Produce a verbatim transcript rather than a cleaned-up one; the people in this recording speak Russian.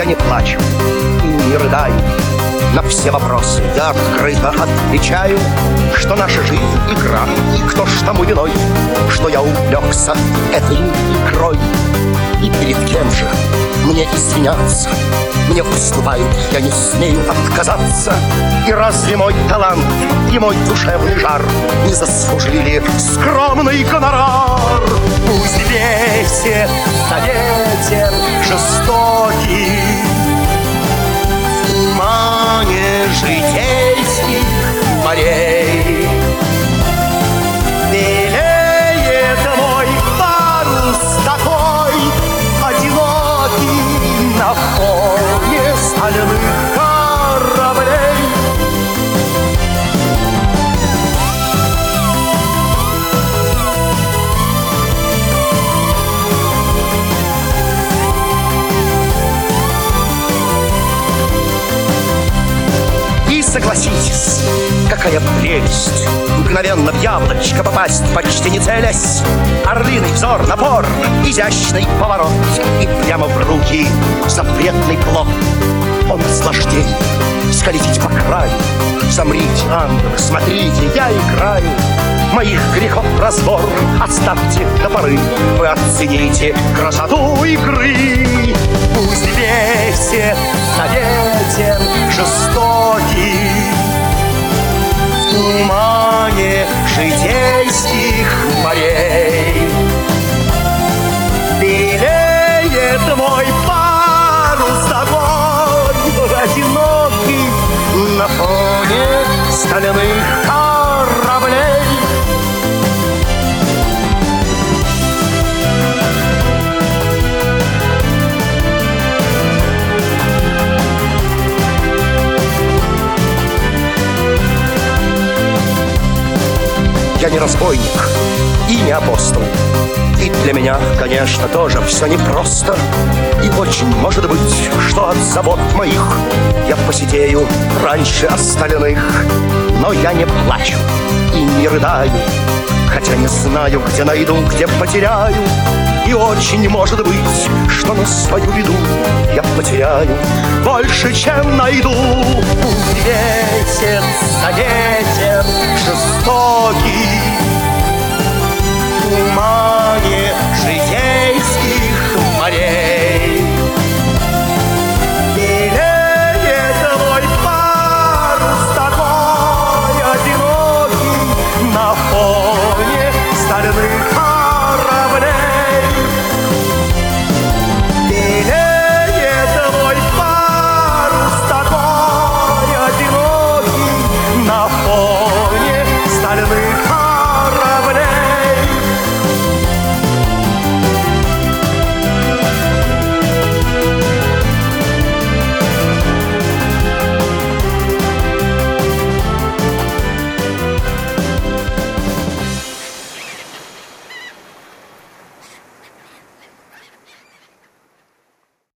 не плачу и не рыдаю. На все вопросы я открыто отвечаю, что наша жизнь — игра, и кто ж тому виной, что я увлекся этой игрой. И перед кем же мне извиняться? Мне уступают, я не смею отказаться. И разве мой талант и мой душевный жар не заслужили скромный гонорар? Пусть весит ветер жестокий в тумане житейских морей. Белеет мой парус такой одинокий на фоне стальных кораблей. Согласитесь, какая прелесть мгновенно в яблочко попасть, почти не целясь. Орлиный взор, напор, изящный поворот, и прямо в руки запретный плод. О, наслаждение скользить по краю. Замрите, ангелы, смотрите, я играю. Моих грехов разбор оставьте до поры. Вы оцените красоту игры. Пусть весит ветер жестокий в тумане житейских морей. Белеет мой парус такой одинокий на фоне стальных кораблей. Я не разбойник и не апостол, и для меня, конечно, тоже все непросто. И очень может быть, что от забот моих я посидею раньше остальных. Но я не плачу и не рыдаю, хотя не знаю, где найду, где потеряю. И очень может быть, что на свою беду я потеряю больше, чем найду. Пусть ветер за ветер жестокий